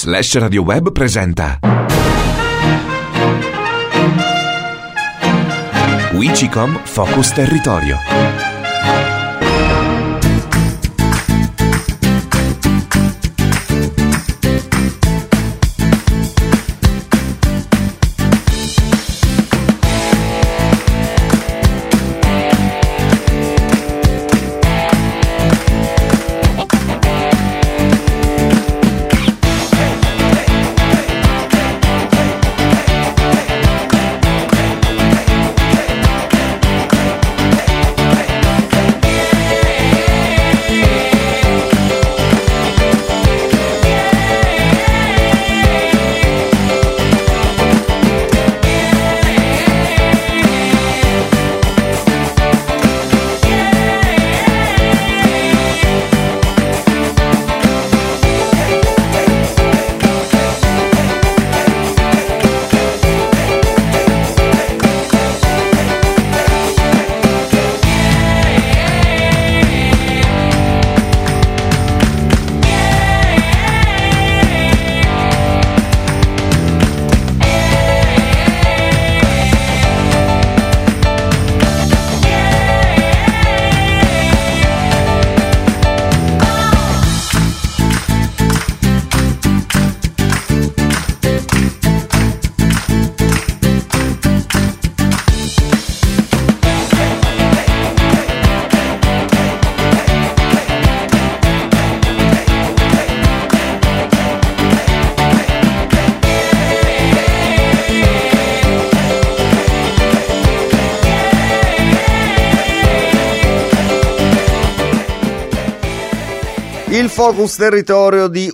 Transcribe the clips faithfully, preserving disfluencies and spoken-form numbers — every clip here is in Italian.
Slash Radio Web presenta Wicicom Focus Territorio. Il Focus Territorio di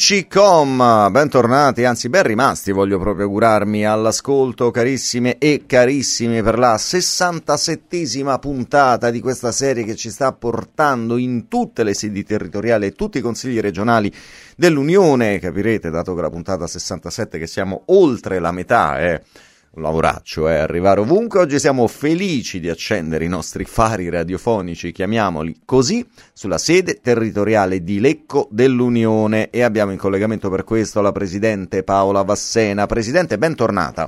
Wicicom, bentornati, anzi ben rimasti, voglio proprio augurarmi all'ascolto, carissime e carissimi, per la sessantasettesima puntata di questa serie che ci sta portando in tutte le sedi territoriali e tutti i consigli regionali dell'Unione. Capirete, dato che la puntata sessantasette, che siamo oltre la metà, è un lavoraccio, è arrivare ovunque. Oggi siamo felici di accendere i nostri fari radiofonici, chiamiamoli così, sulla sede territoriale di Lecco dell'Unione, e abbiamo in collegamento per questo la presidente Paola Vassena. Presidente, bentornata.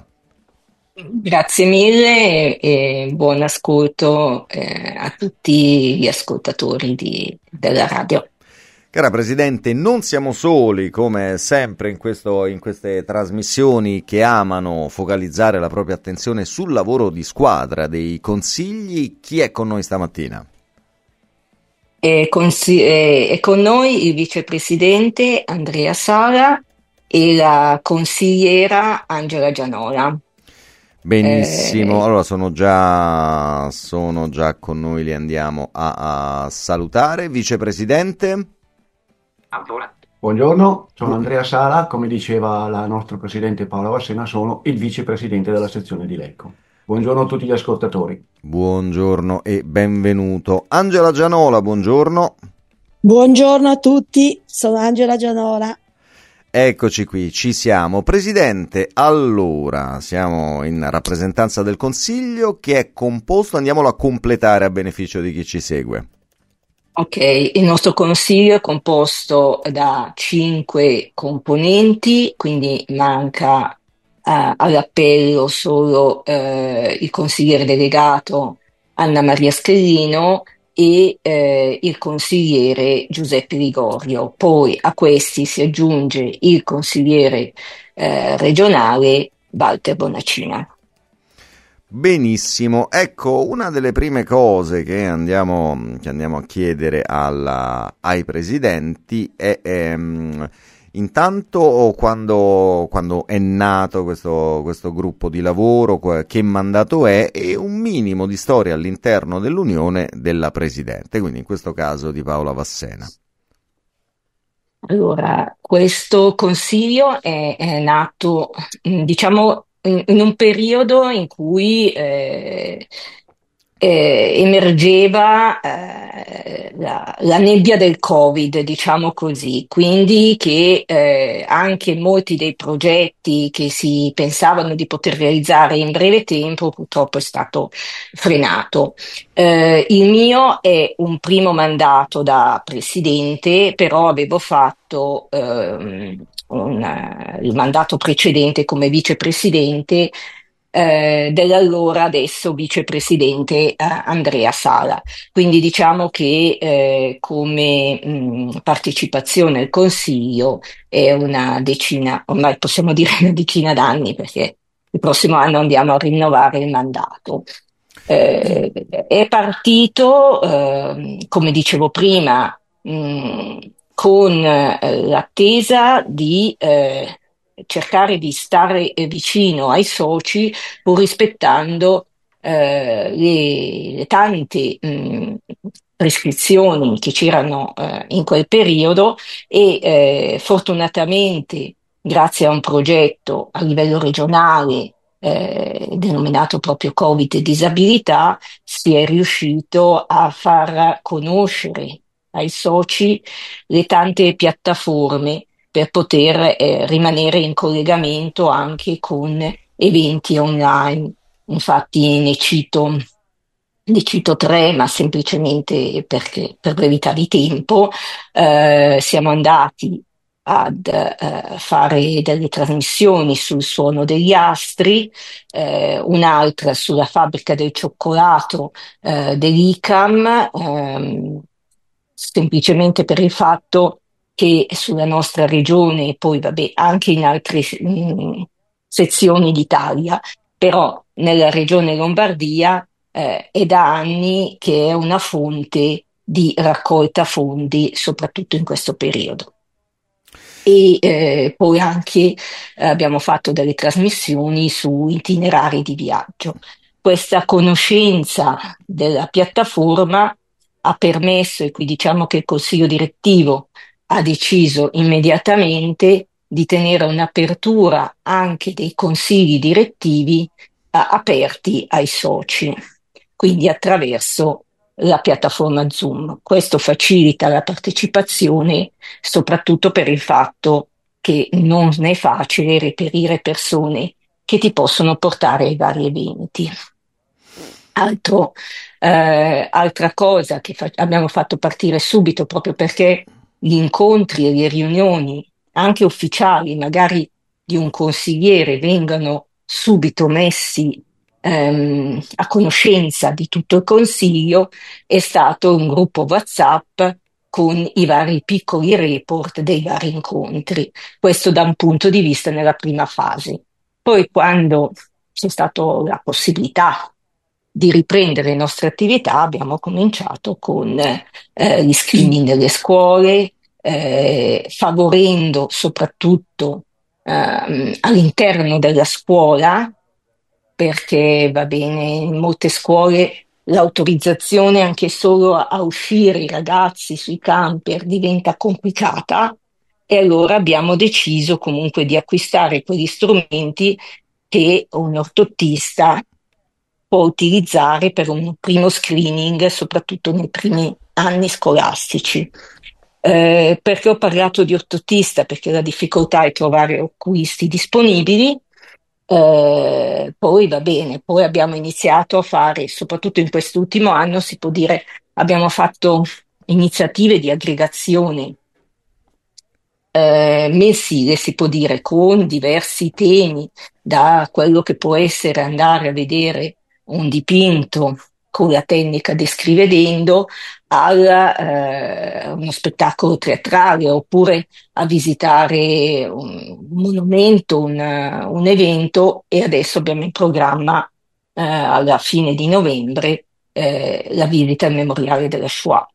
Grazie mille e buon ascolto eh, a tutti gli ascoltatori di, della radio. Cara Presidente, non siamo soli, come sempre in, questo, in queste trasmissioni che amano focalizzare la propria attenzione sul lavoro di squadra dei consigli. Chi è con noi stamattina? È con, è con noi il vicepresidente Andrea Sala e la consigliera Angela Gianola. Benissimo, eh... allora sono già, sono già con noi, li andiamo a, a salutare. Vicepresidente? Buongiorno, sono Andrea Sala, come diceva la nostra presidente Paola Vassena, sono il vicepresidente della sezione di Lecco. Buongiorno a tutti gli ascoltatori. Buongiorno e benvenuto. Angela Gianola, buongiorno. Buongiorno a tutti, sono Angela Gianola. Eccoci qui, ci siamo. Presidente, allora, siamo in rappresentanza del Consiglio che è composto, andiamolo a completare a beneficio di chi ci segue. Ok, il nostro consiglio è composto da cinque componenti, quindi manca eh, all'appello solo eh, il consigliere delegato Anna Maria Schellino e eh, il consigliere Giuseppe Ligorio. Poi a questi si aggiunge il consigliere eh, regionale Walter Bonacina. Benissimo, ecco, una delle prime cose che andiamo, che andiamo a chiedere alla, ai presidenti è ehm, intanto quando, quando è nato questo, questo gruppo di lavoro, che mandato è, e un minimo di storia all'interno dell'Unione della presidente, quindi in questo caso di Paola Vassena. Allora, questo consiglio è, è nato, diciamo, in, in un periodo in cui eh, eh, emergeva eh, la, la nebbia del Covid, diciamo così, quindi che eh, anche molti dei progetti che si pensavano di poter realizzare in breve tempo purtroppo è stato frenato. Eh, il mio è un primo mandato da presidente, però avevo fatto ehm, un, eh, il mandato precedente come vicepresidente eh, dell'allora adesso vicepresidente eh, Andrea Sala. Quindi diciamo che eh, come mh, partecipazione al Consiglio è una decina, ormai possiamo dire una decina d'anni, perché il prossimo anno andiamo a rinnovare il mandato. Eh, è partito, eh, come dicevo prima, mh, con eh, l'attesa di eh, cercare di stare eh, vicino ai soci, pur rispettando eh, le, le tante mh, prescrizioni che c'erano eh, in quel periodo e eh, fortunatamente, grazie a un progetto a livello regionale eh, denominato proprio Covid e disabilità, si è riuscito a far conoscere ai soci le tante piattaforme per poter eh, rimanere in collegamento anche con eventi online. Infatti ne cito, ne cito tre, ma semplicemente perché per brevità di tempo eh, siamo andati ad eh, fare delle trasmissioni sul suono degli astri, eh, un'altra sulla fabbrica del cioccolato eh, dell'ICAM, ehm, semplicemente per il fatto che sulla nostra regione, e poi vabbè, anche in altre mm, sezioni d'Italia, però nella regione Lombardia eh, è da anni che è una fonte di raccolta fondi, soprattutto in questo periodo. E eh, poi anche eh, abbiamo fatto delle trasmissioni su itinerari di viaggio. Questa conoscenza della piattaforma ha permesso, e qui diciamo che il consiglio direttivo ha deciso immediatamente di tenere un'apertura anche dei consigli direttivi eh, aperti ai soci, quindi attraverso la piattaforma Zoom. Questo facilita la partecipazione, soprattutto per il fatto che non è facile reperire persone che ti possono portare ai vari eventi. Altro, eh, altra cosa che fa- abbiamo fatto partire subito, proprio perché gli incontri e le riunioni, anche ufficiali, magari di un consigliere, vengano subito messi ehm, a conoscenza di tutto il consiglio, è stato un gruppo WhatsApp con i vari piccoli report dei vari incontri. Questo da un punto di vista nella prima fase. Poi, quando c'è stata la possibilità di riprendere le nostre attività, abbiamo cominciato con eh, gli screening nelle scuole, eh, favorendo soprattutto ehm, all'interno della scuola, perché va bene, in molte scuole l'autorizzazione anche solo a, a uscire i ragazzi sui camper diventa complicata e allora abbiamo deciso comunque di acquistare quegli strumenti che un ortottista può utilizzare per un primo screening, soprattutto nei primi anni scolastici. Eh, perché ho parlato di ortottista? Perché la difficoltà è trovare oculisti disponibili. Eh, poi va bene, poi abbiamo iniziato a fare, soprattutto in quest'ultimo anno, si può dire, abbiamo fatto iniziative di aggregazione eh, mensile, si può dire, con diversi temi, da quello che può essere andare a vedere un dipinto con la tecnica descrivedendo al eh, uno spettacolo teatrale oppure a visitare un monumento, un, un evento e adesso abbiamo in programma eh, alla fine di novembre eh, la visita al memoriale della Shoah.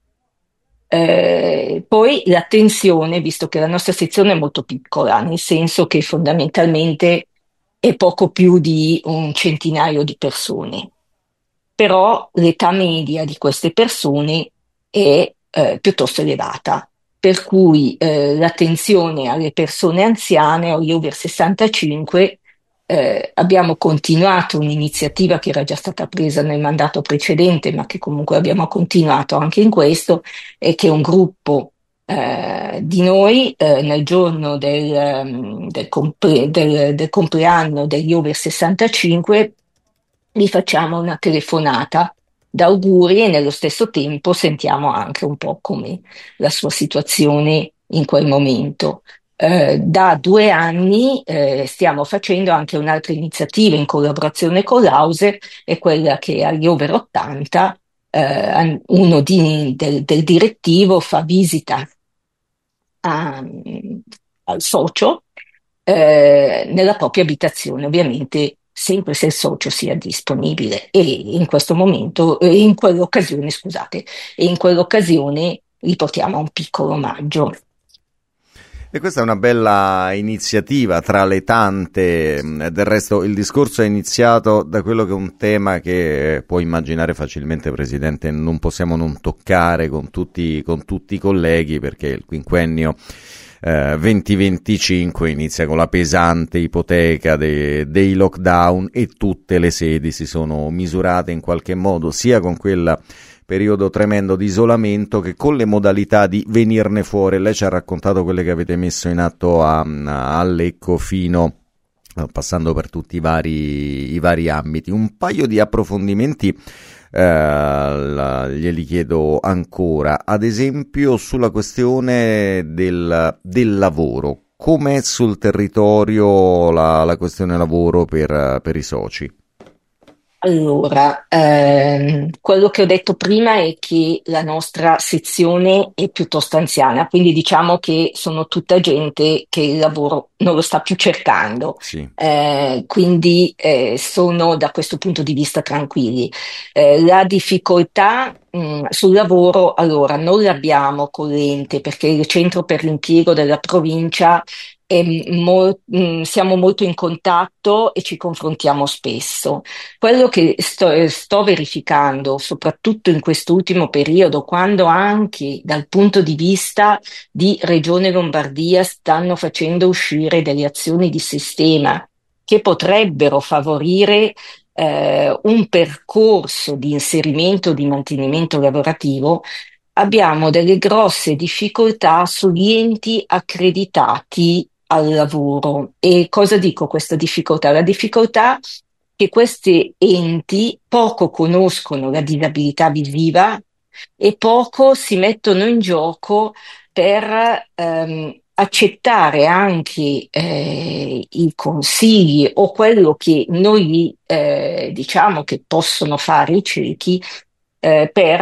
Eh, poi l'attenzione, visto che la nostra sezione è molto piccola, nel senso che fondamentalmente è poco più di un centinaio di persone, però l'età media di queste persone è eh, piuttosto elevata, per cui eh, l'attenzione alle persone anziane o gli over sessantacinque eh, abbiamo continuato un'iniziativa che era già stata presa nel mandato precedente, ma che comunque abbiamo continuato anche in questo, e che un gruppo eh, di noi eh, nel giorno del, ehm, del, comple- del- del compleanno degli over sessantacinque gli facciamo una telefonata d'auguri e nello stesso tempo sentiamo anche un po' come la sua situazione in quel momento. Eh, da due anni eh, stiamo facendo anche un'altra iniziativa in collaborazione con l'Auser, è quella che agli over ottanta eh, uno di- del, del direttivo fa visita a- al socio eh, nella propria abitazione, ovviamente sempre se il socio sia disponibile e in questo momento, eh, in quell'occasione, scusate, e in quell'occasione gli portiamo un piccolo omaggio. E questa è una bella iniziativa tra le tante. Del resto il discorso è iniziato da quello che è un tema che può immaginare facilmente, Presidente, non possiamo non toccare con tutti, con tutti i colleghi, perché il quinquennio eh, venti venticinque inizia con la pesante ipoteca de, dei lockdown, e tutte le sedi si sono misurate in qualche modo, sia con quella periodo tremendo di isolamento che con le modalità di venirne fuori. Lei ci ha raccontato quelle che avete messo in atto a, a Lecco, fino passando per tutti i vari, i vari ambiti. Un paio di approfondimenti eh, la, glieli chiedo ancora, ad esempio sulla questione del, del lavoro. Com'è sul territorio la, la questione lavoro per, per i soci? Allora, ehm, quello che ho detto prima è che la nostra sezione è piuttosto anziana, quindi diciamo che sono tutta gente che il lavoro non lo sta più cercando. Sì. Eh, quindi eh, sono da questo punto di vista tranquilli. Eh, la difficoltà mh, sul lavoro, allora, non l'abbiamo con l'ente perché il centro per l'impiego della provincia è mo- mh, siamo molto in contatto e ci confrontiamo spesso. Quello che sto, eh, sto verificando, soprattutto in quest'ultimo periodo, quando anche dal punto di vista di Regione Lombardia stanno facendo uscire delle azioni di sistema che potrebbero favorire eh, un percorso di inserimento, di mantenimento lavorativo, abbiamo delle grosse difficoltà sugli enti accreditati al lavoro. E cosa dico questa difficoltà? La difficoltà che questi enti poco conoscono la disabilità visiva e poco si mettono in gioco per ehm, accettare anche eh, i consigli o quello che noi eh, diciamo che possono fare i ciechi eh, per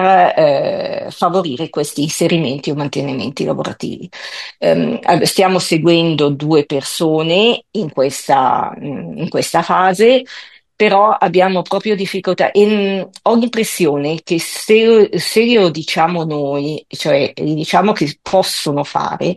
eh, favorire questi inserimenti o mantenimenti lavorativi. Ehm, all- stiamo seguendo due persone in questa, in questa fase, però abbiamo proprio difficoltà e mh, ho l'impressione che se, se glielo diciamo noi, cioè gli diciamo che possono fare,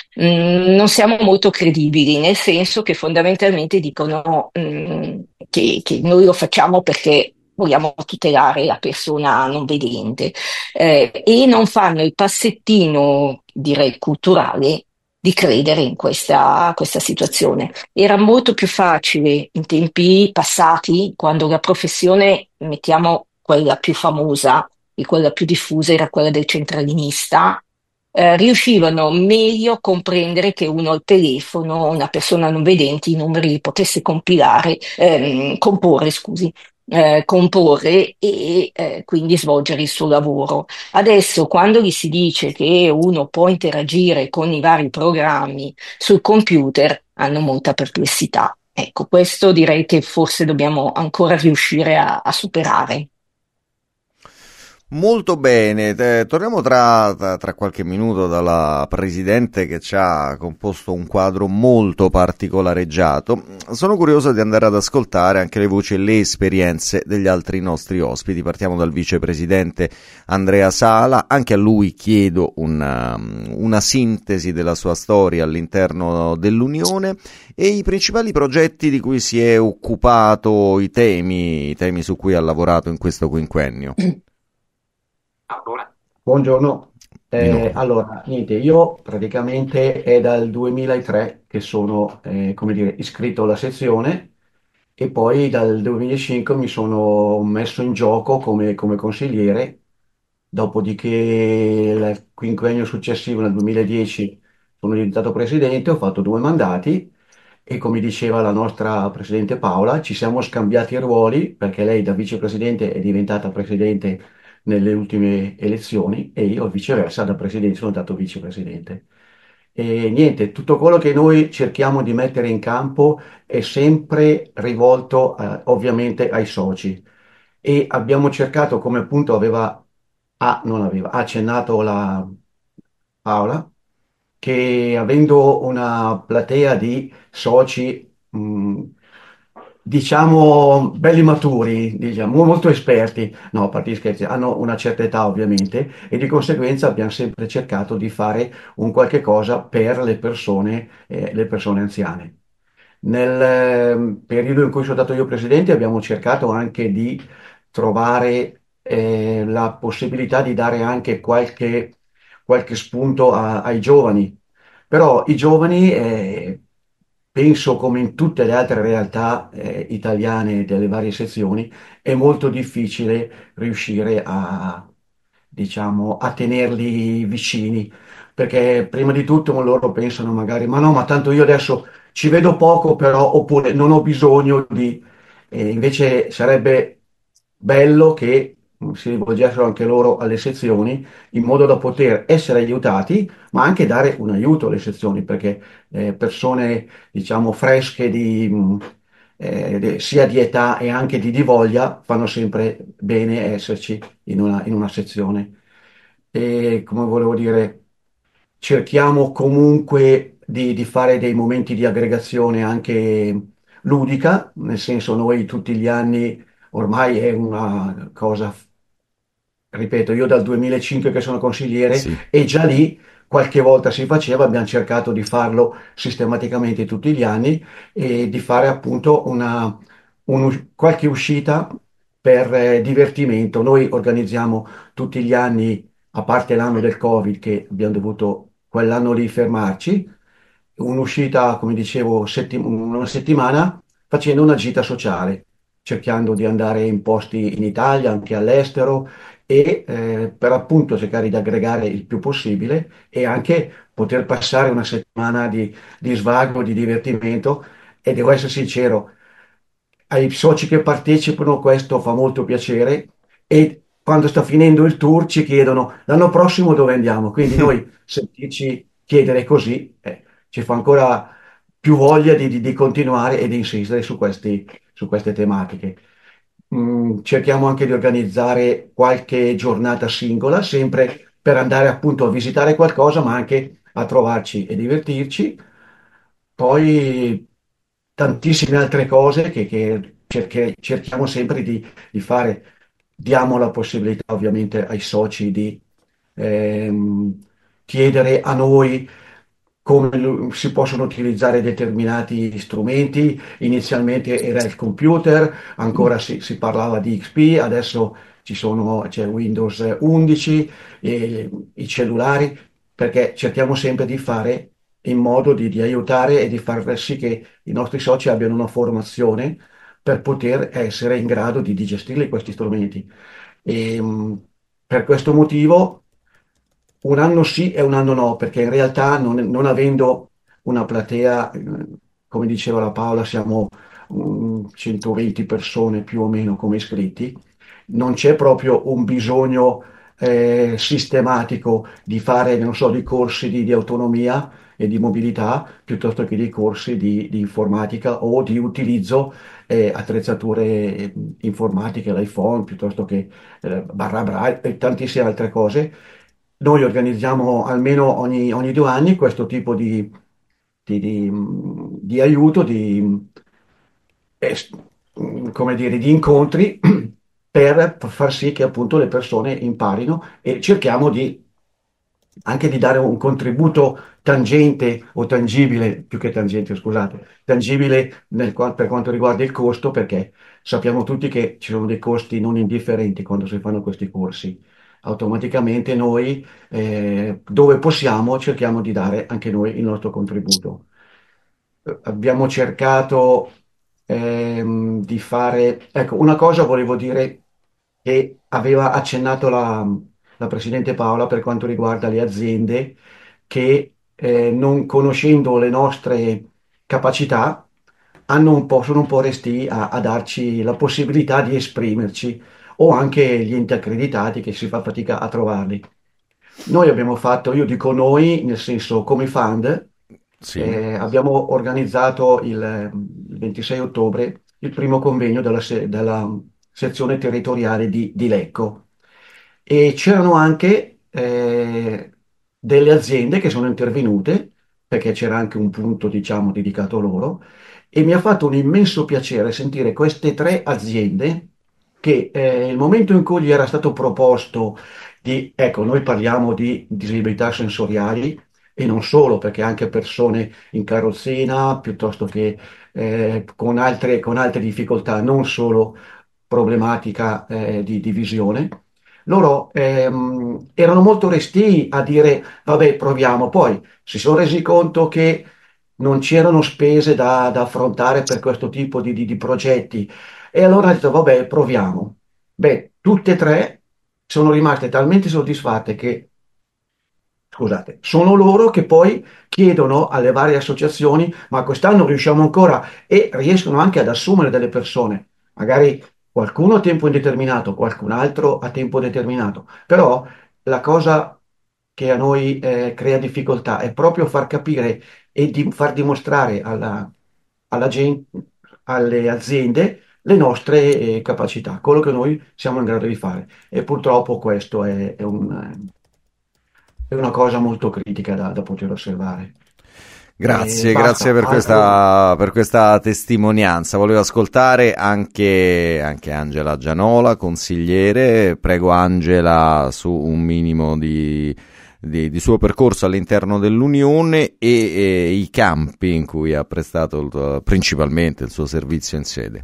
mh, non siamo molto credibili, nel senso che fondamentalmente dicono mh, che, che noi lo facciamo perché vogliamo tutelare la persona non vedente, eh, e non fanno il passettino, direi, culturale di credere in questa, questa situazione. Era molto più facile in tempi passati, quando la professione, mettiamo quella più famosa e quella più diffusa, era quella del centralinista, eh, riuscivano meglio a comprendere che uno al telefono, una persona non vedente, i numeri li potesse compilare, ehm, comporre, scusi, eh, comporre e eh, quindi svolgere il suo lavoro. Adesso, quando gli si dice che uno può interagire con i vari programmi sul computer, hanno molta perplessità. Ecco, questo direi che forse dobbiamo ancora riuscire a, a superare. Molto bene, eh, torniamo tra, tra, tra qualche minuto dalla Presidente che ci ha composto un quadro molto particolareggiato. Sono curioso di andare ad ascoltare anche le voci e le esperienze degli altri nostri ospiti. Partiamo dal Vicepresidente Andrea Sala, anche a lui chiedo una, una sintesi della sua storia all'interno dell'Unione e i principali progetti di cui si è occupato, i temi, i temi su cui ha lavorato in questo quinquennio. Buongiorno. Di nuovo. Eh, allora, niente, io praticamente è dal duemilatré che sono, eh, come dire, iscritto alla sezione e poi dal duemilacinque mi sono messo in gioco come, come consigliere, dopodiché il quinquennio successivo, nel duemiladieci, sono diventato presidente, ho fatto due mandati e come diceva la nostra presidente Paola, ci siamo scambiati i ruoli perché lei da vicepresidente è diventata presidente nelle ultime elezioni e io viceversa da presidente sono stato vicepresidente. E niente, tutto quello che noi cerchiamo di mettere in campo è sempre rivolto eh, ovviamente ai soci e abbiamo cercato, come appunto aveva, ah, non aveva, ha accennato la Paola, che avendo una platea di soci, mh, diciamo, belli maturi, diciamo, molto esperti, no, a parte gli scherzi, hanno una certa età ovviamente e di conseguenza abbiamo sempre cercato di fare un qualche cosa per le persone, eh, le persone anziane. Nel ehm, periodo in cui sono stato io presidente abbiamo cercato anche di trovare eh, la possibilità di dare anche qualche, qualche spunto a- ai giovani. Però i giovani, eh, penso come in tutte le altre realtà eh, italiane delle varie sezioni, è molto difficile riuscire a, diciamo, a tenerli vicini, perché prima di tutto loro pensano magari, ma no, ma tanto io adesso ci vedo poco, però, oppure non ho bisogno di... E invece sarebbe bello che mm, si rivolgessero anche loro alle sezioni in modo da poter essere aiutati, ma anche dare un aiuto alle sezioni, perché eh, persone, diciamo, fresche di, mh, eh, de- sia di età e anche di, di voglia fanno sempre bene esserci in una, in una sezione. E come volevo dire, cerchiamo comunque di, di fare dei momenti di aggregazione anche ludica, nel senso noi tutti gli anni ormai è una cosa, ripeto, io dal duemilacinque che sono consigliere Sì. e già lì qualche volta si faceva, abbiamo cercato di farlo sistematicamente tutti gli anni e di fare appunto una, un- qualche uscita per eh, divertimento. Noi organizziamo tutti gli anni, a parte l'anno del Covid che abbiamo dovuto quell'anno lì fermarci, un'uscita, come dicevo, settim- una settimana facendo una gita sociale, cercando di andare in posti in Italia, anche all'estero e eh, per appunto cercare di aggregare il più possibile e anche poter passare una settimana di, di svago, di divertimento e devo essere sincero, ai soci che partecipano questo fa molto piacere e quando sta finendo il tour ci chiedono l'anno prossimo dove andiamo, quindi noi sentirci chiedere così eh, ci fa ancora più voglia di, di- di continuare e di insistere su questi- su queste tematiche. Mm, cerchiamo anche di organizzare qualche giornata singola, sempre per andare appunto a visitare qualcosa, ma anche a trovarci e divertirci. Poi tantissime altre cose che, che cerche- cerchiamo sempre di, di fare. Diamo la possibilità ovviamente ai soci di ehm, chiedere a noi come lo- si possono utilizzare determinati strumenti. Inizialmente era il computer, ancora si, si parlava di X P, adesso ci sono, c'è Windows undici, e i cellulari, perché cerchiamo sempre di fare in modo di, di aiutare e di far sì che i nostri soci abbiano una formazione per poter essere in grado di, di gestire questi strumenti. E, mh, per questo motivo un anno sì e un anno no, perché in realtà non, non avendo una platea, eh, come diceva la Paola, siamo mm, centoventi persone più o meno come iscritti, non c'è proprio un bisogno eh, sistematico di fare, non so, dei corsi di, di autonomia e di mobilità piuttosto che dei corsi di, di informatica o di utilizzo eh, attrezzature eh, informatiche, l'iPhone piuttosto che eh, barra braille e tantissime altre cose. Noi organizziamo almeno ogni, ogni due anni questo tipo di, di- di, mh, di aiuto, di, eh, s- mh, come dire, di incontri per far sì che appunto le persone imparino e cerchiamo di anche di dare un contributo tangente o tangibile, più che tangente, scusate, tangibile nel qua- per quanto riguarda il costo, perché sappiamo tutti che ci sono dei costi non indifferenti quando si fanno questi corsi. Automaticamente noi, eh, dove possiamo, cerchiamo di dare anche noi il nostro contributo. Eh, Abbiamo cercato ehm, di fare, ecco, una cosa volevo dire che aveva accennato la, la Presidente Paola per quanto riguarda le aziende che eh, non conoscendo le nostre capacità hanno un po', sono un po' restii a, a darci la possibilità di esprimerci o anche gli enti accreditati che si fa fatica a trovarli. Noi abbiamo fatto, io dico noi, nel senso come fund, Sì. eh, abbiamo organizzato il, eh, il ventisei ottobre il primo convegno della, se- della sezione territoriale di, di Lecco e c'erano anche eh, delle aziende che sono intervenute perché c'era anche un punto, diciamo, dedicato loro e mi ha fatto un immenso piacere sentire queste tre aziende che eh, il momento in cui gli era stato proposto di, ecco, noi parliamo di disabilità sensoriali e non solo, perché anche persone in carrozzina, piuttosto che eh, con altre, con altre difficoltà, non solo problematica eh, di, di visione. Loro ehm, erano molto restii a dire, vabbè, proviamo. Poi si sono resi conto che non c'erano spese da, da affrontare per questo tipo di, di- di progetti. E allora hanno detto, vabbè, proviamo. Beh, tutte e tre sono rimaste talmente soddisfatte che, scusate, sono loro che poi chiedono alle varie associazioni, ma quest'anno riusciamo ancora e riescono anche ad assumere delle persone, magari qualcuno a tempo indeterminato, qualcun altro a tempo determinato, però la cosa che a noi eh, crea difficoltà è proprio far capire e di far dimostrare alla, alla gente, alle aziende le nostre eh, capacità, quello che noi siamo in grado di fare. E purtroppo questo è, è un- è una cosa molto critica da, da poter osservare. E Grazie, grazie basta, per altro. questa, per questa testimonianza. Volevo ascoltare anche, anche Angela Gianola, consigliere. Prego Angela su un minimo di, di, di suo percorso all'interno dell'Unione e, e i campi in cui ha prestato il- principalmente il suo servizio in sede.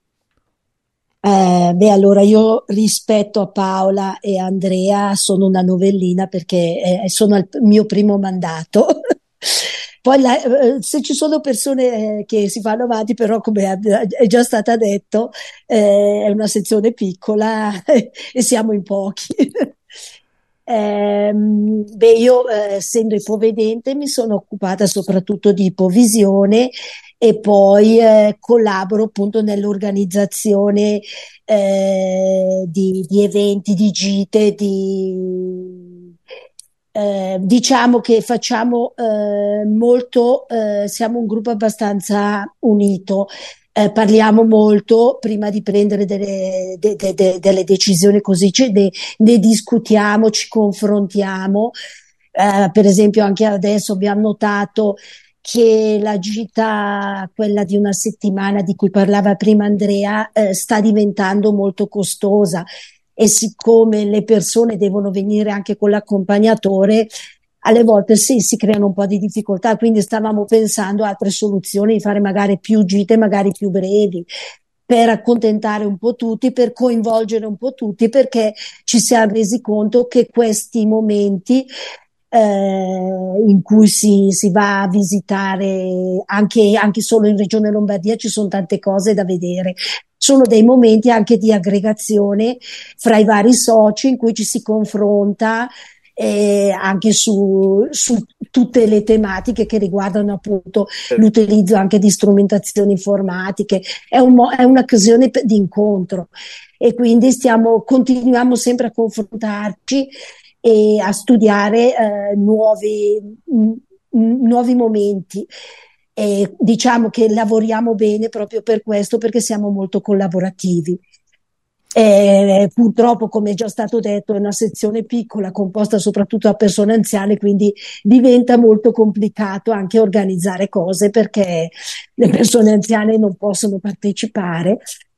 Eh, beh, allora io rispetto a Paola e Andrea sono una novellina perché eh, sono al mio primo mandato. Poi la- eh, se ci sono persone eh, che si fanno avanti, però come è è già stata detto, eh, è una sezione piccola e siamo in pochi. Ehm, beh, io eh, essendo ipovedente mi sono occupata soprattutto di ipovisione e poi eh, collaboro appunto nell'organizzazione eh, di, di eventi, di gite, di, eh, diciamo che facciamo eh, molto, eh, siamo un gruppo abbastanza unito. Eh, parliamo molto prima di prendere delle, de- de- de- delle decisioni così, cioè ne, ne discutiamo, ci confrontiamo. Eh, per esempio, anche adesso abbiamo notato che la gita, quella di una settimana di cui parlava prima Andrea, eh, sta diventando molto costosa e siccome le persone devono venire anche con l'accompagnatore, alle volte sì, si creano un po' di difficoltà, quindi stavamo pensando a altre soluzioni, di fare magari più gite, magari più brevi, per accontentare un po' tutti, per coinvolgere un po' tutti, perché ci siamo resi conto che questi momenti eh, in cui si, si va a visitare anche, anche solo in Regione Lombardia ci sono tante cose da vedere. Sono dei momenti anche di aggregazione fra i vari soci in cui ci si confronta eh, anche su, su tutte le tematiche che riguardano appunto l'utilizzo anche di strumentazioni informatiche. È, un mo- è un'occasione per- di incontro e quindi stiamo, continuiamo sempre a confrontarci e a studiare eh, nuovi, m- m- nuovi momenti. E diciamo che lavoriamo bene proprio per questo, perché siamo molto collaborativi. E purtroppo, come è già stato detto, è una sezione piccola, composta soprattutto da persone anziane, quindi diventa molto complicato anche organizzare cose perché le persone anziane non possono partecipare.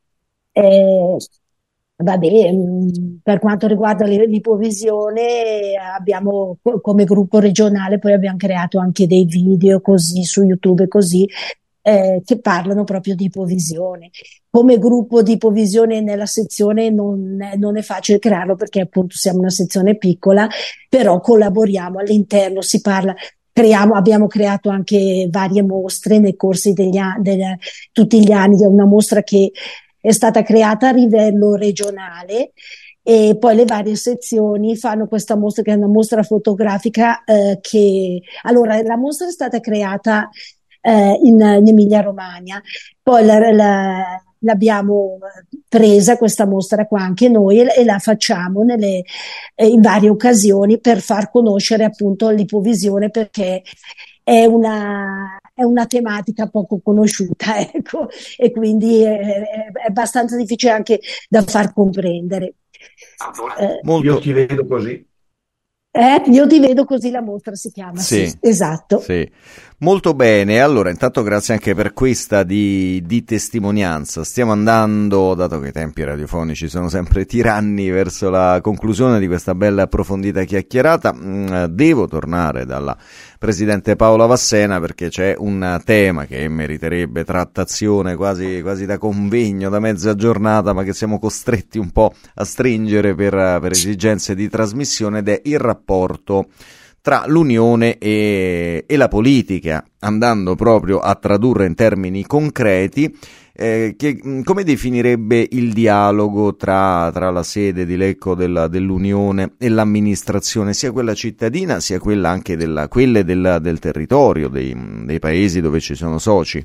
Eh, Vabbè, mh, per quanto riguarda l- l'ipovisione, abbiamo co- come gruppo regionale, poi abbiamo creato anche dei video così su YouTube e così, eh, che parlano proprio di ipovisione. Come gruppo di ipovisione nella sezione non è, non è facile crearlo perché appunto siamo una sezione piccola, però collaboriamo all'interno, si parla. Creiamo, abbiamo creato anche varie mostre nei corsi degli anni, tutti gli anni, è una mostra che è stata creata a livello regionale e poi le varie sezioni fanno questa mostra che è una mostra fotografica eh, che allora la mostra è stata creata eh, in, in Emilia Romagna, poi la, la, l'abbiamo presa questa mostra qua anche noi e, e la facciamo nelle, eh, in varie occasioni per far conoscere appunto l'ipovisione, perché è una, è una tematica poco conosciuta, ecco, e quindi è, è abbastanza difficile anche da far comprendere. Eh, Molto... Io ti vedo così. Eh, io ti vedo così, la mostra si chiama, sì, Sì, esatto. sì. Molto bene, allora intanto grazie anche per questa di, di testimonianza. Stiamo andando, dato che i tempi radiofonici sono sempre tiranni, verso la conclusione di questa bella approfondita chiacchierata. Mm, devo tornare dalla presidente Paola Vassena perché c'è un tema che meriterebbe trattazione quasi, quasi da convegno, da mezza giornata, ma che siamo costretti un po' a stringere per, per esigenze di trasmissione, ed è il rapporto tra l'Unione e, e la politica, andando proprio a tradurre in termini concreti, eh, che, come definirebbe il dialogo tra, tra la sede di Lecco della, dell'Unione e l'amministrazione, sia quella cittadina sia quella anche della, quelle del, del territorio, dei, dei paesi dove ci sono soci?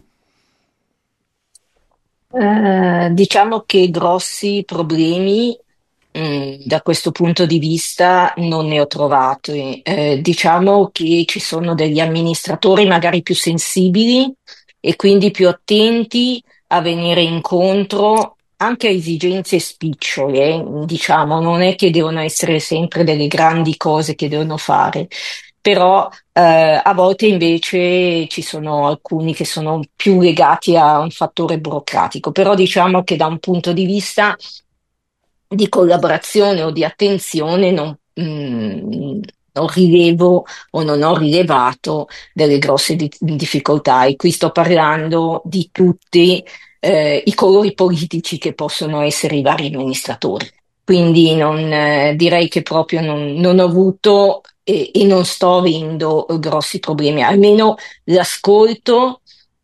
Eh, diciamo che grossi problemi Mm, da questo punto di vista non ne ho trovati. Eh, diciamo che ci sono degli amministratori magari più sensibili e quindi più attenti a venire incontro anche a esigenze spicciole. Diciamo, non è che devono essere sempre delle grandi cose che devono fare, però eh, a volte invece ci sono alcuni che sono più legati a un fattore burocratico, però diciamo che da un punto di vista di collaborazione o di attenzione non, mm, non rilevo o non ho rilevato delle grosse di- difficoltà, e qui sto parlando di tutti eh, i colori politici che possono essere i vari amministratori. Quindi non, eh, direi che proprio non, non ho avuto e, e non sto avendo eh, grossi problemi, almeno l'ascolto,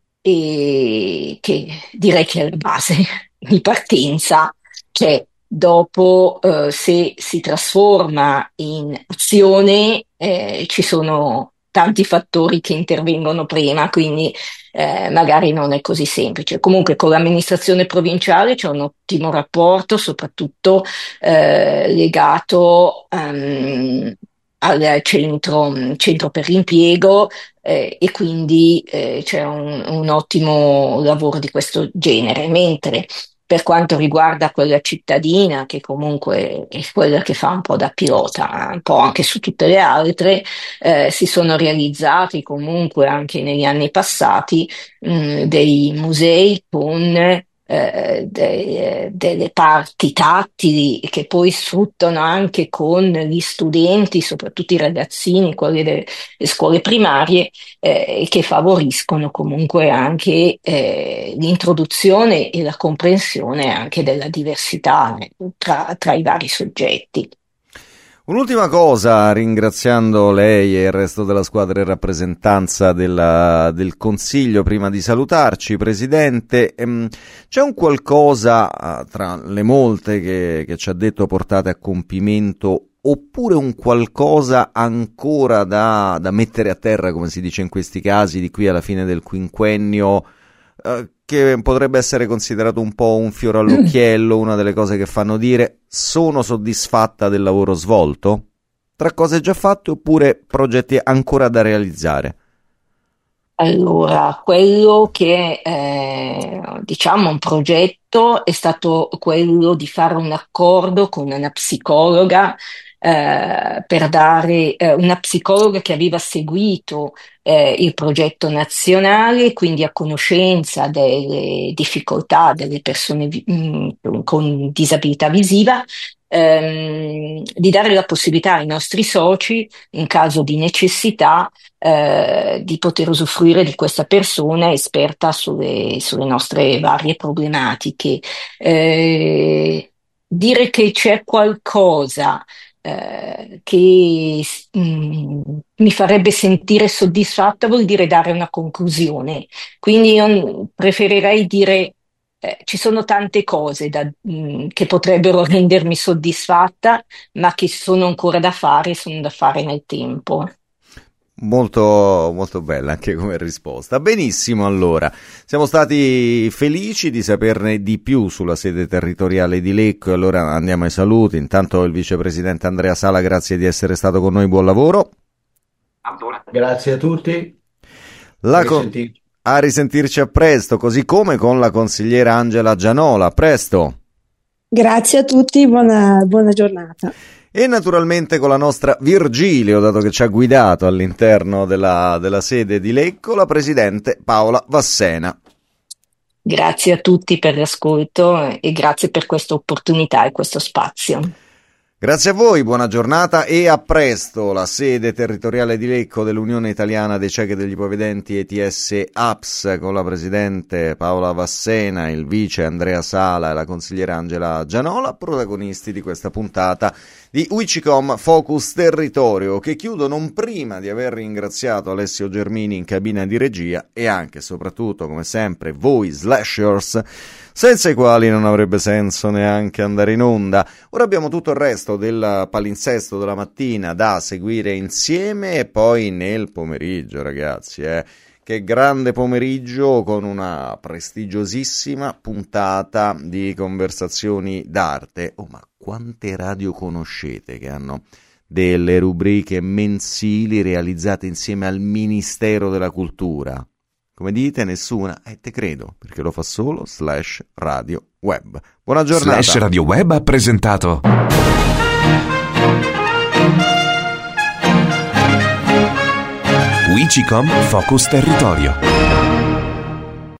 e che direi che è la base di partenza, che dopo, eh, se si trasforma in azione, eh, ci sono tanti fattori che intervengono prima, quindi eh, magari non è così semplice. Comunque con l'amministrazione provinciale c'è un ottimo rapporto, soprattutto eh, legato ehm, al centro, centro per l'impiego, eh, e quindi eh, c'è un, un ottimo lavoro di questo genere, mentre per quanto riguarda quella cittadina, che comunque è quella che fa un po' da pilota, un po' anche su tutte le altre, eh, si sono realizzati comunque anche negli anni passati mh, dei musei con eh, de- delle parti tattili che poi sfruttano anche con gli studenti, soprattutto i ragazzini, quelli delle scuole primarie, eh, e che favoriscono comunque anche eh, l'introduzione e la comprensione anche della diversità eh, tra, tra i vari soggetti. Un'ultima cosa, ringraziando lei e il resto della squadra in rappresentanza della, del Consiglio, prima di salutarci, Presidente, ehm, c'è un qualcosa eh, tra le molte che, che ci ha detto portate a compimento, oppure un qualcosa ancora da, da mettere a terra, come si dice in questi casi, di qui alla fine del quinquennio, eh, che potrebbe essere considerato un po' un fiore all'occhiello, una delle cose che fanno dire: sono soddisfatta del lavoro svolto? Tra cose già fatte oppure progetti ancora da realizzare? Allora, quello che è, diciamo, un progetto è stato quello di fare un accordo con una psicologa, eh, per dare eh, una psicologa che aveva seguito eh, il progetto nazionale, quindi a conoscenza delle difficoltà delle persone vi- mh, con disabilità visiva, ehm, di dare la possibilità ai nostri soci, in caso di necessità, eh, di poter usufruire di questa persona esperta sulle, sulle nostre varie problematiche. Eh, dire che c'è qualcosa eh, che mm, mi farebbe sentire soddisfatta vuol dire dare una conclusione. Quindi io preferirei dire eh, ci sono tante cose da- mm, che potrebbero rendermi soddisfatta, ma che sono ancora da fare, sono da fare nel tempo. Molto, molto bella anche come risposta. Benissimo, allora siamo stati felici di saperne di più sulla sede territoriale di Lecco, e allora andiamo ai saluti. Intanto il vicepresidente Andrea Sala, grazie di essere stato con noi, buon lavoro. Grazie a tutti. La co- a risentirci a presto, così come con la consigliera Angela Gianola. A presto. Grazie a tutti, buona, buona giornata. E naturalmente con la nostra Virgilio, dato che ci ha guidato all'interno della, della sede di Lecco, la presidente Paola Vassena. Grazie a tutti per l'ascolto e grazie per questa opportunità e questo spazio. Grazie a voi, buona giornata e a presto. La sede territoriale di Lecco dell'Unione Italiana dei Ciechi e degli Ipovedenti E T S A P S, con la presidente Paola Vassena, il vice Andrea Sala e la consigliera Angela Gianola, protagonisti di questa puntata di U I C I C O M Focus Territorio, che chiudo non prima di aver ringraziato Alessio Germini in cabina di regia e anche e soprattutto, come sempre, voi slashers, senza i quali non avrebbe senso neanche andare in onda. Ora abbiamo tutto il resto del palinsesto della mattina da seguire insieme e poi nel pomeriggio, ragazzi, eh. Che grande pomeriggio con una prestigiosissima puntata di Conversazioni d'Arte. Oh, ma quante radio conoscete che hanno delle rubriche mensili realizzate insieme al Ministero della Cultura? Come dite, nessuna? Eh, te credo, perché lo fa solo Slash Radio Web. Buona giornata. Slash Radio Web ha presentato U I C I C O M Focus Territorio.